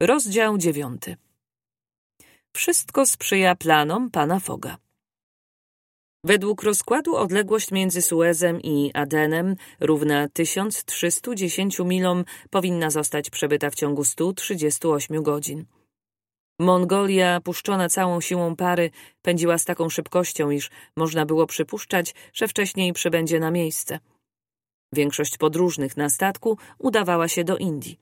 Rozdział 9. Wszystko sprzyja planom pana Fogga. Według rozkładu odległość między Suezem i Adenem równa 1310 milom powinna zostać przebyta w ciągu 138 godzin. Mongolia, puszczona całą siłą pary, pędziła z taką szybkością, iż można było przypuszczać, że wcześniej przybędzie na miejsce. Większość podróżnych na statku udawała się do Indii.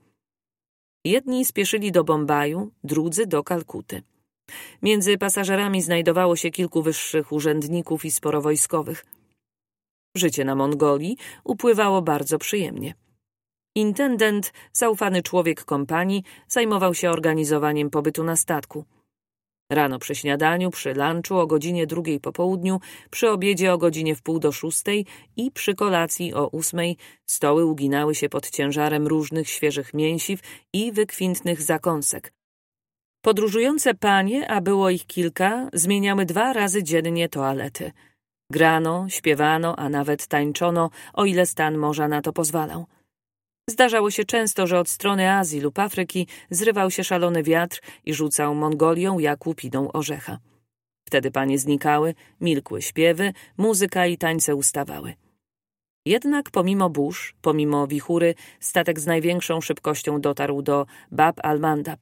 Jedni spieszyli do Bombaju, drudzy do Kalkuty. Między pasażerami znajdowało się kilku wyższych urzędników i sporo wojskowych. Życie na Mongolii upływało bardzo przyjemnie. Intendent, zaufany człowiek kompanii, zajmował się organizowaniem pobytu na statku. Rano przy śniadaniu, przy lunchu o godzinie 2 po południu, przy obiedzie o godzinie 5:45 i przy kolacji o 8 stoły uginały się pod ciężarem różnych świeżych mięsiw i wykwintnych zakąsek. Podróżujące panie, a było ich kilka, zmieniały 2 razy dziennie toalety. Grano, śpiewano, a nawet tańczono, o ile stan morza na to pozwalał. Zdarzało się często, że od strony Azji lub Afryki zrywał się szalony wiatr i rzucał Mongolią jak łupiną orzecha. Wtedy panie znikały, milkły śpiewy, muzyka i tańce ustawały. Jednak pomimo burz, pomimo wichury, statek z największą szybkością dotarł do Bab al-Mandab.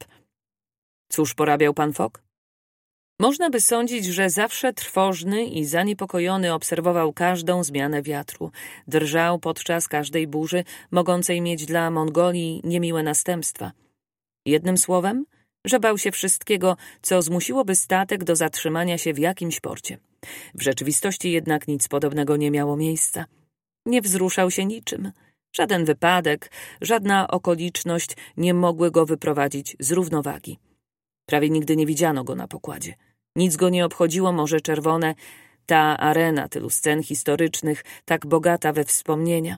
Cóż porabiał pan Fogg? Można by sądzić, że zawsze trwożny i zaniepokojony obserwował każdą zmianę wiatru. Drżał podczas każdej burzy, mogącej mieć dla Mongolii niemiłe następstwa. Jednym słowem, że bał się wszystkiego, co zmusiłoby statek do zatrzymania się w jakimś porcie. W rzeczywistości jednak nic podobnego nie miało miejsca. Nie wzruszał się niczym. Żaden wypadek, żadna okoliczność nie mogły go wyprowadzić z równowagi. Prawie nigdy nie widziano go na pokładzie. Nic go nie obchodziło Morze Czerwone, ta arena tylu scen historycznych, tak bogata we wspomnienia.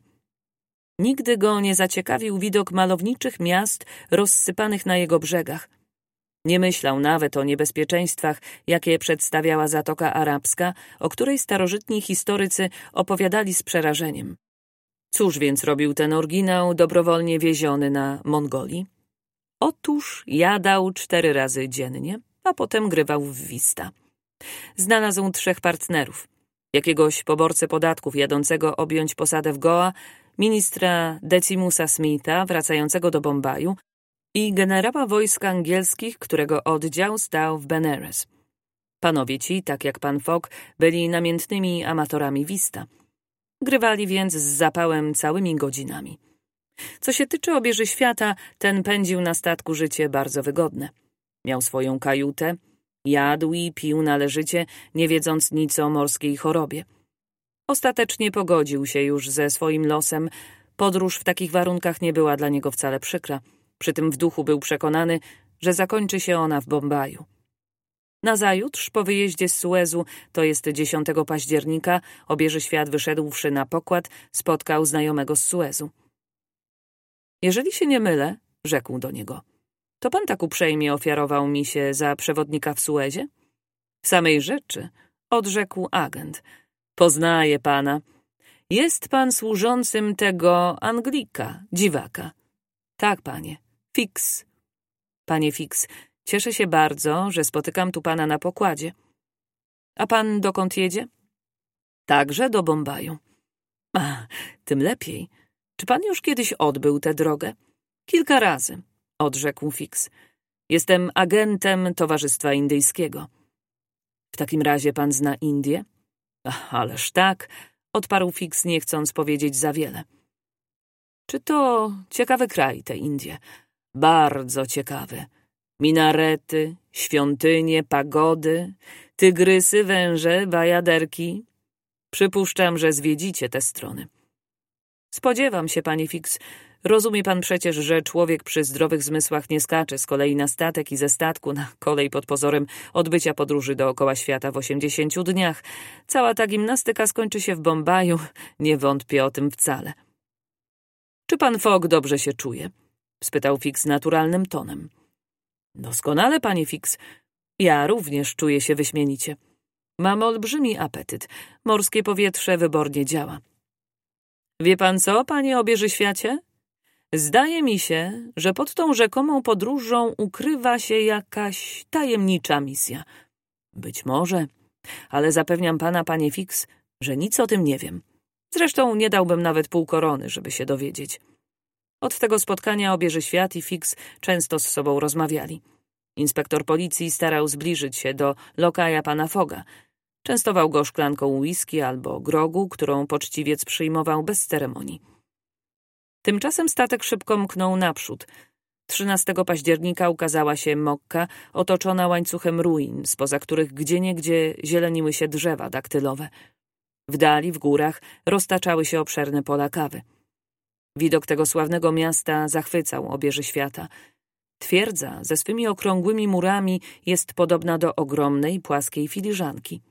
Nigdy go nie zaciekawił widok malowniczych miast rozsypanych na jego brzegach. Nie myślał nawet o niebezpieczeństwach, jakie przedstawiała Zatoka Arabska, o której starożytni historycy opowiadali z przerażeniem. Cóż więc robił ten oryginał dobrowolnie wieziony na Mongolii? Otóż jadał 4 razy dziennie, a potem grywał w wista. Znalazł 3 partnerów. Jakiegoś poborcę podatków jadącego objąć posadę w Goa, ministra Decimusa Smitha wracającego do Bombaju i generała wojsk angielskich, którego oddział stał w Benares. Panowie ci, tak jak pan Fogg, byli namiętnymi amatorami wista. Grywali więc z zapałem całymi godzinami. Co się tyczy obieży świata, ten pędził na statku życie bardzo wygodne. Miał swoją kajutę, jadł i pił należycie, nie wiedząc nic o morskiej chorobie. Ostatecznie pogodził się już ze swoim losem. Podróż w takich warunkach nie była dla niego wcale przykra. Przy tym w duchu był przekonany, że zakończy się ona w Bombaju. Nazajutrz, po wyjeździe z Suezu, to jest 10 października, obieży świat wyszedłszy na pokład, spotkał znajomego z Suezu. Jeżeli się nie mylę, rzekł do niego, to pan tak uprzejmie ofiarował mi się za przewodnika w Suezie? W samej rzeczy, odrzekł agent. Poznaję pana. Jest pan służącym tego Anglika, dziwaka. Tak, panie. Fix. Panie Fix, cieszę się bardzo, że spotykam tu pana na pokładzie. A pan dokąd jedzie? Także do Bombaju. A, tym lepiej. Czy pan już kiedyś odbył tę drogę? Kilka razy, odrzekł Fix. Jestem agentem Towarzystwa Indyjskiego. W takim razie pan zna Indię? Ach, ależ tak, odparł Fix, nie chcąc powiedzieć za wiele. Czy to ciekawy kraj, te Indie? Bardzo ciekawy. Minarety, świątynie, pagody, tygrysy, węże, bajaderki. Przypuszczam, że zwiedzicie te strony. Spodziewam się, panie Fix. Rozumie pan przecież, że człowiek przy zdrowych zmysłach nie skacze z kolei na statek i ze statku na kolej pod pozorem odbycia podróży dookoła świata w 80 dniach. Cała ta gimnastyka skończy się w Bombaju. Nie wątpię o tym wcale. Czy pan Fogg dobrze się czuje? Spytał Fix naturalnym tonem. Doskonale, panie Fix. Ja również czuję się wyśmienicie. Mam olbrzymi apetyt. Morskie powietrze wybornie działa. Wie pan co, panie obieży świacie? Zdaje mi się, że pod tą rzekomą podróżą ukrywa się jakaś tajemnicza misja. Być może, ale zapewniam pana, panie Fix, że nic o tym nie wiem. Zresztą nie dałbym nawet pół korony, żeby się dowiedzieć. Od tego spotkania obieży świat i Fix często z sobą rozmawiali. Inspektor policji starał zbliżyć się do lokaja pana Fogga. Częstował go szklanką whisky albo grogu, którą poczciwiec przyjmował bez ceremonii. Tymczasem statek szybko mknął naprzód. 13 października ukazała się Mokka, otoczona łańcuchem ruin, spoza których gdzieniegdzie zieleniły się drzewa daktylowe. W dali, w górach, roztaczały się obszerne pola kawy. Widok tego sławnego miasta zachwycał obieży świata. Twierdza ze swymi okrągłymi murami jest podobna do ogromnej, płaskiej filiżanki.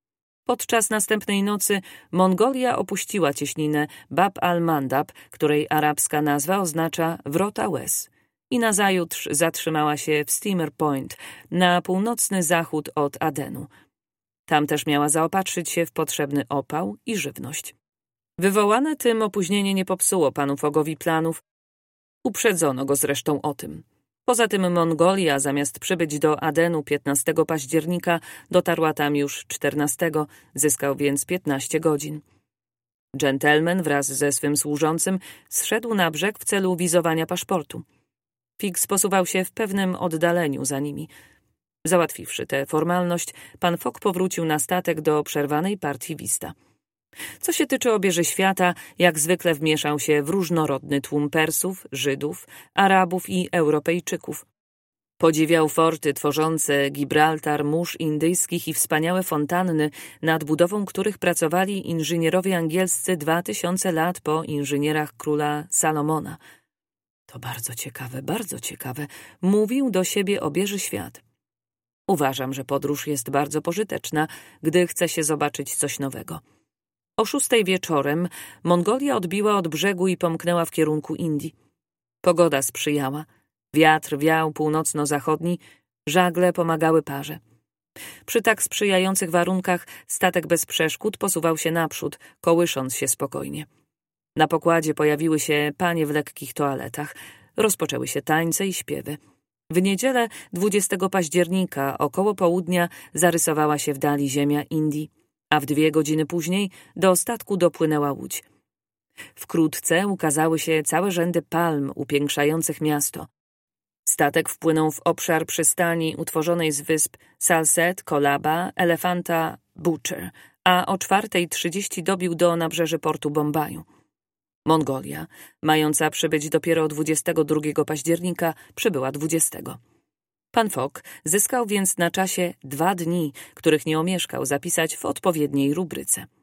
Podczas następnej nocy Mongolia opuściła cieśninę Bab al-Mandab, której arabska nazwa oznacza wrota łez, i nazajutrz zatrzymała się w Steamer Point, na północny zachód od Adenu. Tam też miała zaopatrzyć się w potrzebny opał i żywność. Wywołane tym opóźnienie nie popsuło panu Foggowi planów. Uprzedzono go zresztą o tym. Poza tym Mongolia, zamiast przybyć do Adenu 15 października, dotarła tam już 14, zyskał więc 15 godzin. Dżentelmen wraz ze swym służącym zszedł na brzeg w celu wizowania paszportu. Fix posuwał się w pewnym oddaleniu za nimi. Załatwiwszy tę formalność, pan Fogg powrócił na statek do przerwanej partii wista. Co się tyczy obieży świata, jak zwykle wmieszał się w różnorodny tłum Persów, Żydów, Arabów i Europejczyków. Podziwiał forty tworzące Gibraltar, mórz indyjskich i wspaniałe fontanny, nad budową których pracowali inżynierowie angielscy 2000 lat po inżynierach króla Salomona. To bardzo ciekawe, mówił do siebie obieży świat. Uważam, że podróż jest bardzo pożyteczna, gdy chce się zobaczyć coś nowego. O 6 wieczorem Mongolia odbiła od brzegu i pomknęła w kierunku Indii. Pogoda sprzyjała, wiatr wiał północno-zachodni, żagle pomagały parze. Przy tak sprzyjających warunkach statek bez przeszkód posuwał się naprzód, kołysząc się spokojnie. Na pokładzie pojawiły się panie w lekkich toaletach, rozpoczęły się tańce i śpiewy. W niedzielę 20 października około południa zarysowała się w dali ziemia Indii, a w 2 godziny później do statku dopłynęła łódź. Wkrótce ukazały się całe rzędy palm upiększających miasto. Statek wpłynął w obszar przystani utworzonej z wysp Salsette, Kolaba, Elephanta, Butcher, a o 4:30 dobił do nabrzeży portu Bombaju. Mongolia, mająca przybyć dopiero 22 października, przybyła 20. Pan Fogg zyskał więc na czasie 2 dni, których nie omieszkał zapisać w odpowiedniej rubryce.